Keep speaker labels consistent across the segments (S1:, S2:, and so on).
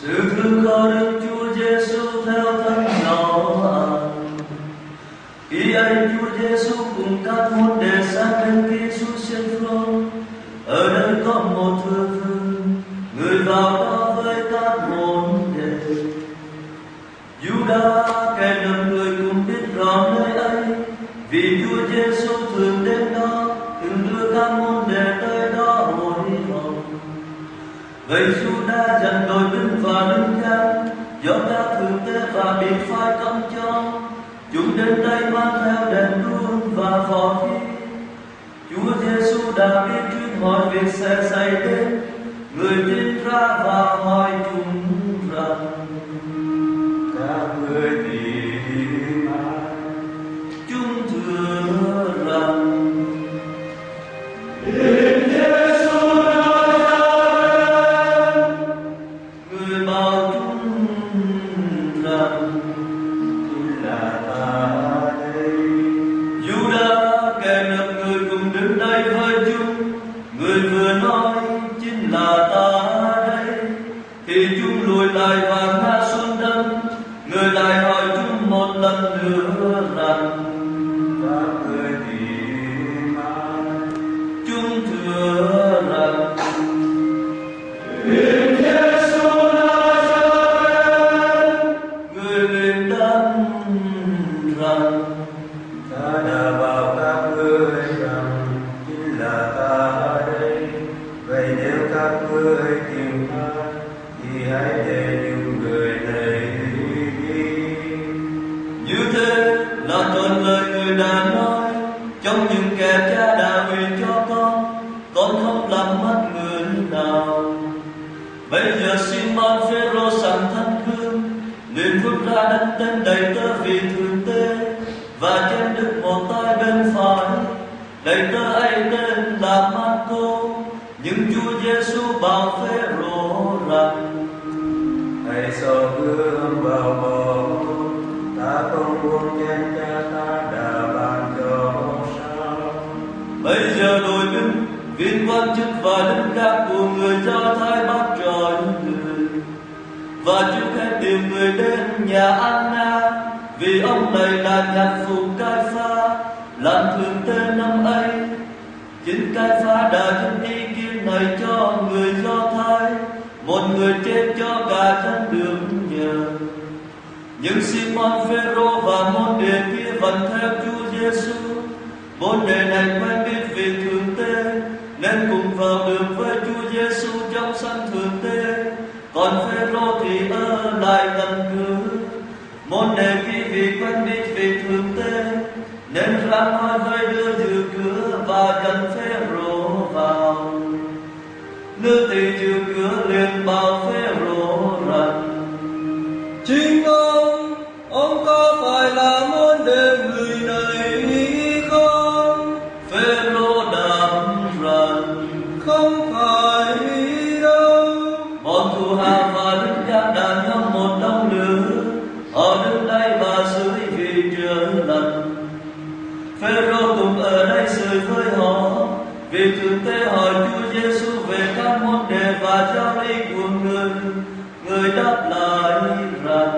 S1: Sự thương khó Đức Chúa Giêsu theo thân nhỏ ăn. Khi ấy Chúa Giêsu cùng các môn đệ sang bên kia suối Cedron. Ở đây có một thưa vườn, người vào đó với các môn đệ. Giuđa kẻ lầm người cũng biết rõ nơi ấy, vì Chúa Giêsu thường đến đó, thường đưa các môn đệ tới đó hội họp. Vậy Giuđa dặn đội binh và đứng gác, do các thượng tế và bị phái cấm cho. Chúng đến đây mang theo đèn đuốc và võ khí. Chúa Giêsu đã biết chuyện mọi việc sẽ xảy đến, người tin ra và hỏi chúng rằng:
S2: các ngươi tìm ai?
S1: Chúng thưa rằng:
S2: Tìm Giêsu Nazareth.
S1: Người bảo chúng rằng:
S2: Chính là ta đây.
S1: Giuđa kẻ nợ người cùng đứng đây với chúng. Người vừa nói: chính là ta đây. Thì chúng lùi lại và ngã xuống đất. Người lại hỏi chúng một lần nữa rằng:
S2: Các ngươi tìm ai?
S1: chúng thưa rằng:
S2: Tìm Giêsu Nazareth.
S1: người liền đáp rằng:
S2: Ta đã bảo các ngươi rằng chính là ta đây. Vậy nếu các ngươi tìm ta, thì hãy để những người này đi.
S1: như thế là trọn lời người đã nói trong những kẻ cha đã ủy cho con không làm mất người nào. Bây giờ Simon Phêrô sẵn thân gươm, liền rút ra đánh tên đầy tớ vị thượng tế và chém đứt một tay bên phải. Đầy tớ ấy tên là Marco. Nhưng Chúa Giêsu bảo Phêrô rằng:
S2: Hãy xỏ gươm vào vỏ, ta không muốn chém cha ta đã ban cho sao.
S1: Bây giờ đội binh, viên quan chức và lính gác của người Do Thái bắt trói người, và trước hết tìm người đến nhà Anna, vì ông này là nhạc phụ Cai Pha, làm thượng tế năm ấy. Chính Cai Pha đã dẫn ý kiến này cho người Do Thái, một người chết cho cả dân được nhờ. Nhưng Simon Phêrô và môn đệ kia vẫn theo Chúa Giêsu. Môn đệ này quen biết vị thượng tế, nên cùng vào được với Chúa Giêsu trong sân thượng tế. Còn Phêrô thì ở lại gần cửa. Môn đệ kia vì quen biết vị thượng tế, nên ra nói với đứa giữ cửa và dẫn Phêrô vào. Nữ tỳ giữ cửa liền bảo Phêrô rằng:
S3: Chính ông có phải là môn đệ người này không?
S1: Phêrô đáp rằng:
S3: Không phải đâu.
S1: bọn thủ hạ và lính gác đã nhóm một đông lửa, họ đứng đây và sưởi vì chữa lành. Phêrô cũng ở đây sưởi với họ. Vì thượng tế hỏi Chúa Giêsu về các môn đệ và giáo lý của người. Người đáp lại rằng: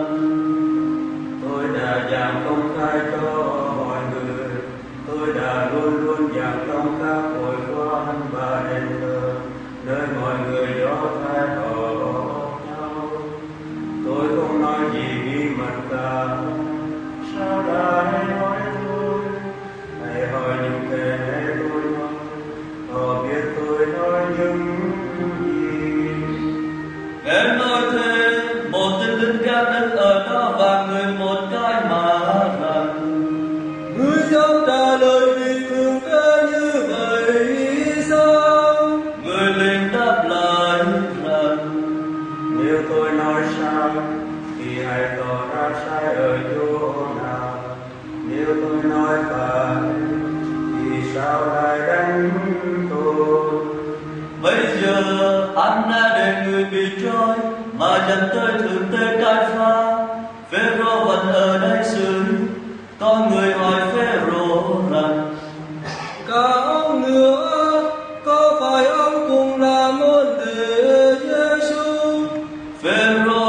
S2: Tôi đã giảng công khai cho mọi người. Tôi đã luôn luôn giảng trong các hội quán và đền thờ, nơi mọi người Do Thái họ nhau. Tôi không nói gì bí mật cả. Sao lại nói tôi? Hãy hỏi những kẻ tôi nói. Họ biết tôi nói những gì.
S1: Nghe nói thế, một tên lính gác đứng ở đó và người một cái mà rằng:
S3: Ngươi dám trả lời vì thượng tế như vậy sao?
S1: người liền đáp lại rằng:
S2: Nếu tôi nói sai, thì hãy tỏ ra sai ở chỗ nào. Nếu tôi nói phải, thì sao lại đánh tôi?
S1: Bây giờ Anna để người bị trói mà dẫn tới thượng tế Cai Pha. Phêrô vẫn ở đây sưởi. Có người hỏi Phêrô rằng:
S3: Cả ông nữa, có phải ông cùng là môn đệ Giêsu?
S1: Phêrô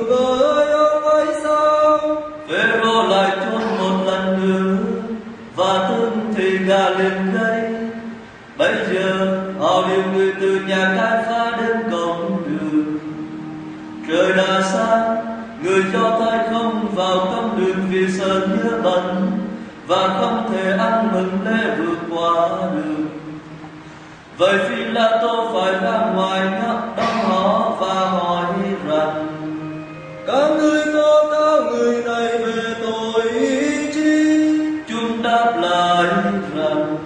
S3: với ông ấy sao?
S1: Phêrô lại chôn một lần nữa và thương thì gà liền gây. Bây giờ họ điều người từ nhà Cai Pha đến cổng đường. Trời đã sáng, người Do Thái không vào trong đường vì sợ nhớ bẩn và không thể ăn mừng lễ vượt qua đường. Vậy Phi-la-tô phải ra ngoài đón họ và hỏi rằng:
S3: Các ngươi tố cáo người này về tội chi?
S1: Chúng đáp lại rằng: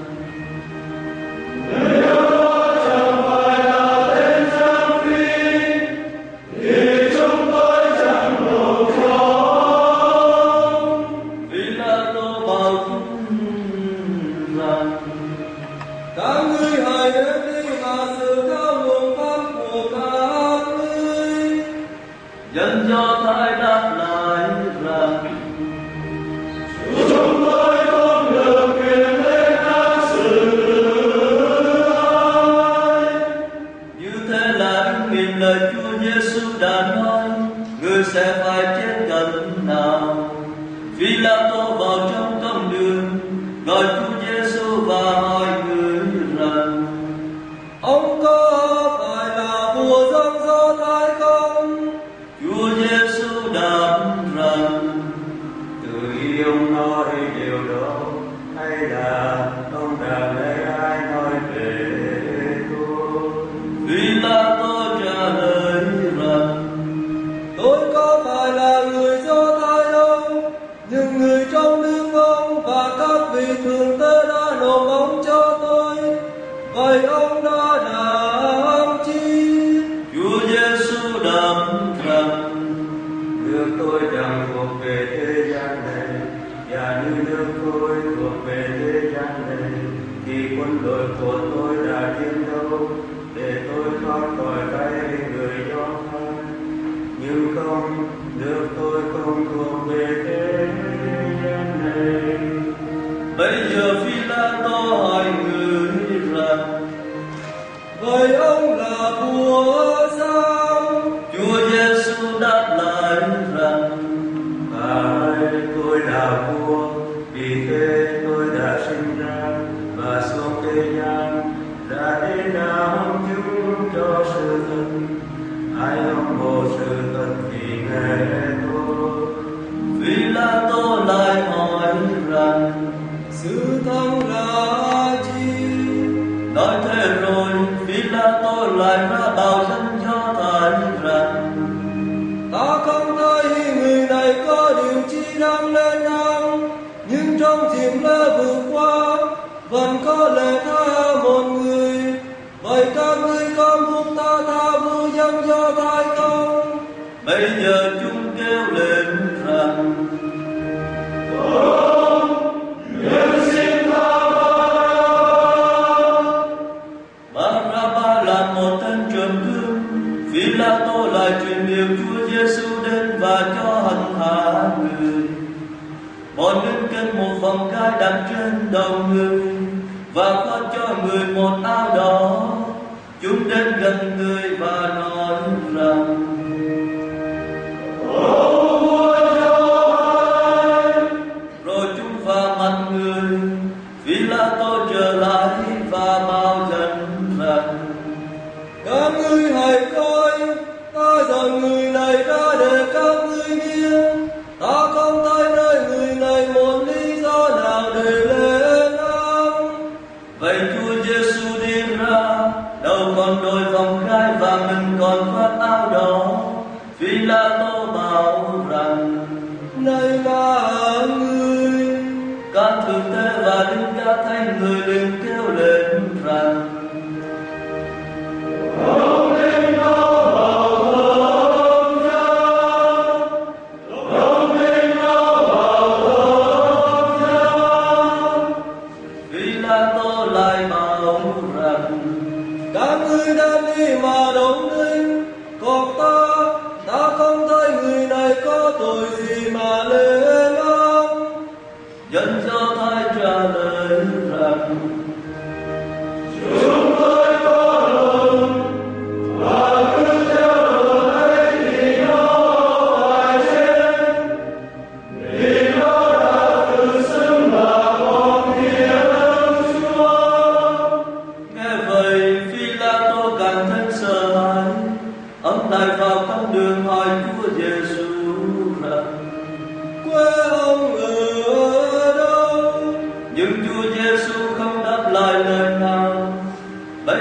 S3: Các ngươi hãy đến đi mà sự theo luồng pháp của các ngươi.
S1: Dân Do Thái đáp lại rằng:
S3: Chúng tôi không được quyền lên án xử ai.
S1: Như thế là ứng nghiệm lời Chúa Giêsu đã nói: người sẽ phải chết gần nào. Phi-la-tô vào trong công đường gọi Chúa Giêsu và hỏi người rằng:
S3: Ông có phải là vua dân Do Thái không?
S1: Chúa Giêsu đáp rằng:
S2: Từ ý ông nói điều đó, hay là ông đã lấy ai nói về tôi?
S1: Phi-la-tô trả lời rằng:
S3: Tôi có phải là người Do Thái đâu, nhưng người trong nước ông và các vị thượng tế đã nộp ông cho tôi. Vậy ông đã làm chi?
S1: Chúa Giêsu đáp rằng:
S2: Nước tôi chẳng thuộc về thế gian này, và như nước tôi thuộc về thế gian này, thì quân đội của tôi đã chiến đấu để tôi thoát khỏi tay người Do Thái. Nhưng không, nước tôi không thuộc về thế gian này.
S1: Bây giờ Phi-la-tô hỏi người rằng:
S3: Vậy ông là vua sao?
S1: Chúa Giêsu đáp lại rằng:
S2: Phải, tôi là vua, vì thế tôi đã sinh ra và xuống thế gian, đã đến làm chứng cho sự thật. Ai ủng hộ sự thật thì nghe tôi.
S1: Phi-la-tô lại hỏi rằng:
S3: Sự thật là chi?
S1: nói thế rồi Phi-la-tô lại ra bảo dân Do Thái rằng:
S3: Ta không thấy người này có điều chi đang lên án, nhưng trong dịp lễ vừa qua vẫn có lễ tha một người. Vậy các ngươi con buộc ta tha vua dân Do Thái không?
S1: Bây giờ chúng kêu lên rằng: Ba-ra-ba là một tên trộm cướp. Phi-la-tô lại truyền điều Chúa Giêsu đến và cho hành hạ người. Bọn đứng kết một vòng gai đặt trên đầu người và khoác cho người một áo đỏ. Chúng đến gần người và nói rằng: rồi chúng vào mặt người. Phi-la-tô trở lại và bảo dân rằng:
S3: Các ngươi hãy coi, ta dọn người này ra để các ngươi biết. Ta không thấy nơi người này một lý do nào để lên án.
S1: Vậy Chúa Giêsu đi ra, đầu còn đội vòng gai và mình còn khoác áo đỏ. Phi-la-tô bảo rằng:
S3: Này là người.
S1: các thượng tế và lính gác thấy người liền kêu lên rằng: Phi-la-tô lại bảo rằng:
S3: Các ngươi đã đi mà đóng đinh, còn ta không thấy người này có tội gì mà lên án.
S1: Dân Do Thái trả lời rằng:
S3: Chúng tôi có lỗi và cứ theo lời ấy thì nó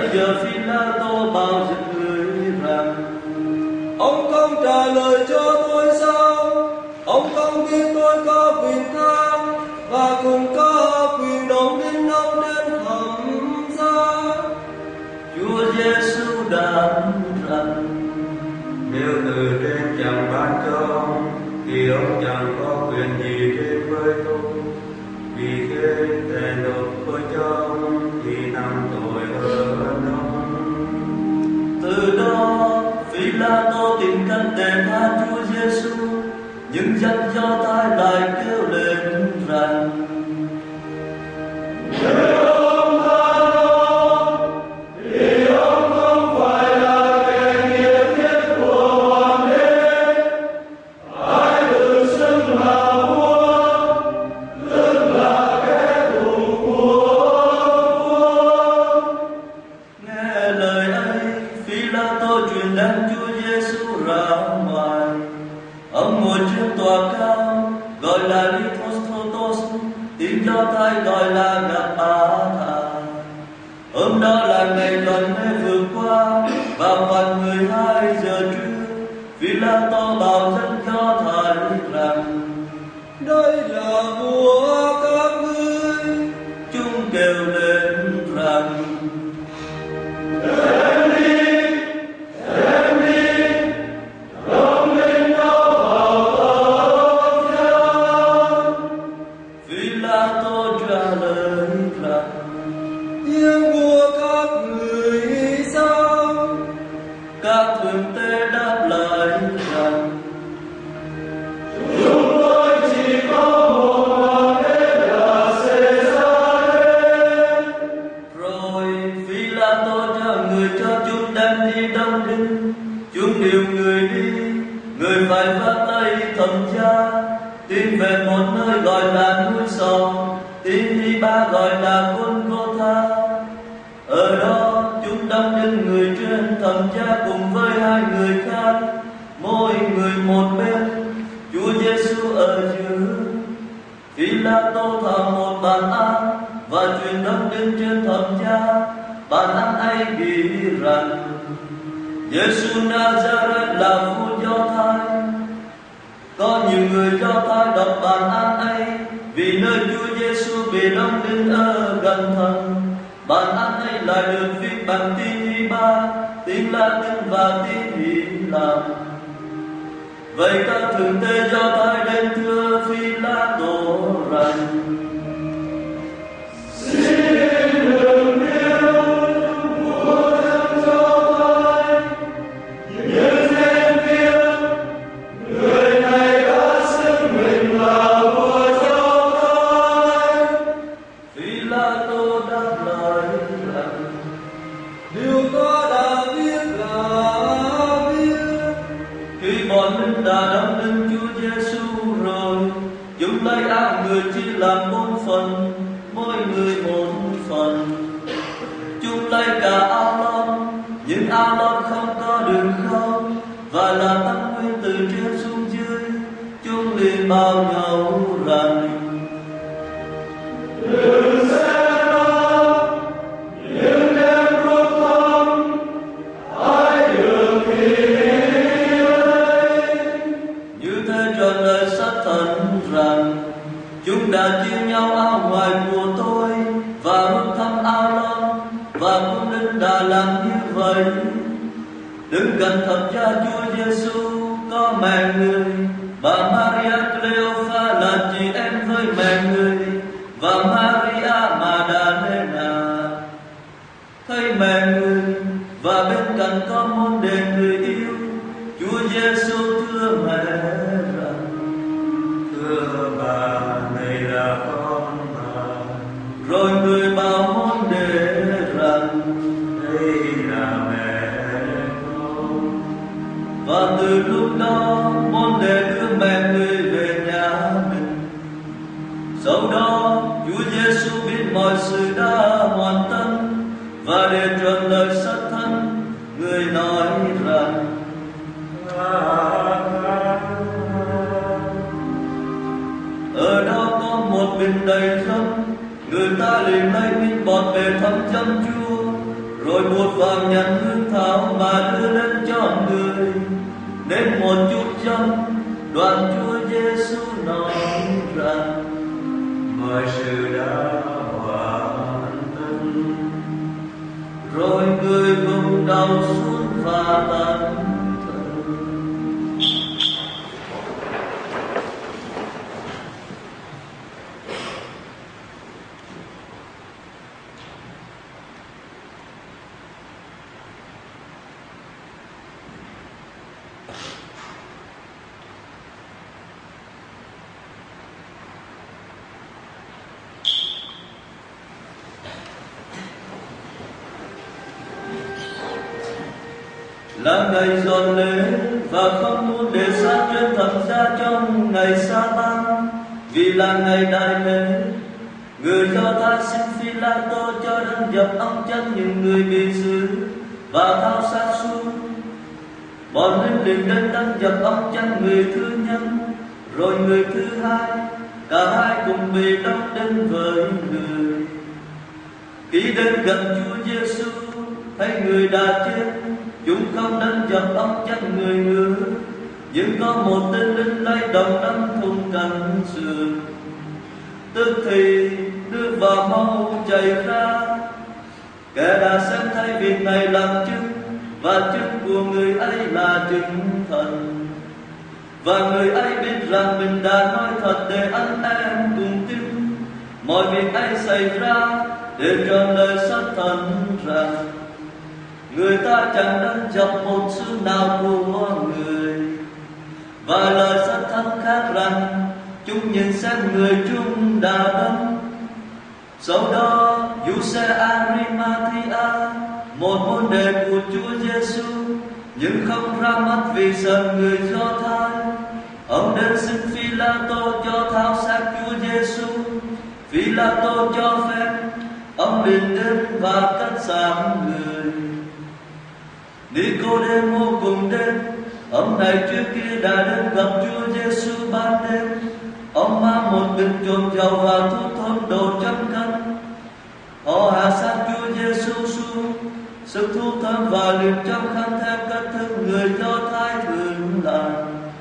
S1: giờ Phi-la-tô bảo dựng người rằng:
S3: Ông không trả lời cho tôi sao? Ông không biết tôi có quyền tha và cũng có quyền đóng đinh ông đến thẩm giá.
S1: Chúa Giêsu đáp rằng:
S2: Nếu từ trên chẳng ban cho ông, thì ông chẳng có quyền gì trên với tôi. Vì thế, thề nộp tôi cho ông thì nặng tội hơn ông.
S1: Từ đó, Phi-la-tô tìm cách để tha Chúa Giêsu, nhưng dân Do Thái lại kêu lên rằng: Ông ngồi trên tòa cao, gọi là Lithostrotos, tiếng Do Thái gọi là Gabbatha. Hôm đó là ngày tuần lễ vừa qua, vào khoảng 12 giờ trưa, Phi-la-tô bảo dân Do Thái rằng:
S3: Đây là vua các ngươi.
S1: Chúng kêu lên rằng: Tiến về một nơi gọi là núi Sầu, tiến đi ba gọi là Golgotha. Ở đó chúng đông đinh người trên thập giá cùng với hai người khác, mỗi người một bên, Chúa Giêsu ở giữa. Phi-la-tô thờ một bàn ăn và truyền đông đinh trên thập giá. Bàn ăn ấy ghi rằng: Giêsu Nazareth là vua Do Thái. Có nhiều người Do Thái đọc bàn ăn ấy, vì nơi Chúa Giêsu bị đóng đinh ở gần thần. Bàn ăn ấy lại được viết bằng tiếng Hy-ba, tiếng La-tinh và tiếng Hy Lạp. Vậy các thượng tê Do Thái đến thưa Phi-la-tô rằng: làm 4 phần, mỗi người 1 phần. Chúng lấy cả áo lót, nhưng áo lót không có đường không, và là tăng nguyên từ trên xuống dưới. Chúng liền bảo nhau rằng: đừng xem nó, nhưng đem rút thăm, ai được thì như thế cho lời sách thần rằng: chúng đã chia nhau áo ngoài của tôi và rút thăm áo lót, và quân linh đã làm như vậy. Đứng gần thập giá Chúa Giêsu có mẹ người, bà Maria Cleopha là chị em với mẹ người, và Maria Magdalena. Thấy mẹ người và bên cạnh có môn đề người yêu, Chúa Giêsu thưa mẹ rằng:
S2: thưa bà, này là con bà.
S1: Rồi người bảo môn đề rằng:
S2: đây là mẹ con.
S1: Và từ lúc đó môn đề đưa mẹ người về nhà mình. Sau đó Chúa Giêsu biết mọi sự đã hoàn tất, và để trọn lời sách thân, người nói rằng: ở đó có một bình đầy dâm, người ta liền lấy miếng bọt về thăm chân Chúa, rồi một vàng nhặt hương thảo mà đưa lên cho người, nên một chút trong đoàn Chúa Giêsu nói rằng
S2: mọi sự đã hoàn tất.
S1: Rồi người gục đầu xuống và than thở. Là ngày dọn lễ và không muốn để xa chuyến thập giá trong ngày sa bát, vì là ngày đại lễ. Người Do Thái xin Phi-la-tô cho đấng dập ống chân những người bị xử và tháo xác xuống. Bọn linh liền đến đấng dập ống chân người thứ nhất, rồi người thứ hai, cả hai cùng bị đóng đinh với người. Khi đến gần Chúa Giêsu, thấy người đã chết, chúng không đến dập ống chân người nữa, nhưng có một tên linh lay động đâm thủng cánh sườn. Tức thì nước và máu chảy ra. Kẻ đã xem thấy việc này làm chứng, và chứng của người ấy là chứng thần. Và người ấy biết rằng mình đã nói thật để anh em cùng tin. Mọi việc ấy xảy ra để trọn lời sách thần rằng người ta chẳng đánh dập một xương nào của người. Và lời sách thần khác rằng chúng nhìn xem người chúng đã đâm. Sau đó Giuse Arimathea, một môn đệ của Chúa Giêsu, nhưng không ra mắt vì sợ người Do Thái, ông đến xin Phi-la-tô cho tháo xác Chúa Giêsu. Phi-la-tô cho phép, ông liền đến và cất xác người. Nicôđêmô cùng đến, ông này trước kia đã đến gặp Chúa Giêsu ban đêm. Ông mang một bình trộn dầu và thuốc thơm độ 100 cân. Họ hạ xác Chúa Giêsu xuống, sức thuốc thơm và liền trong khăn theo cách thức người Do Thái thường làm.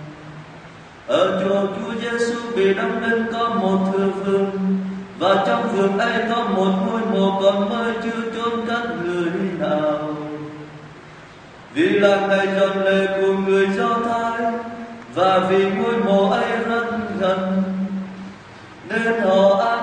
S1: Ở chỗ Chúa Giêsu bị đóng đinh có một thửa vườn, và trong vườn ấy có một ngôi mộ còn mới chưa chôn cất người nào. Vì là ngày dọn lễ của người Do Thái, và vì ngôi mộ ấy rất gần, nên họ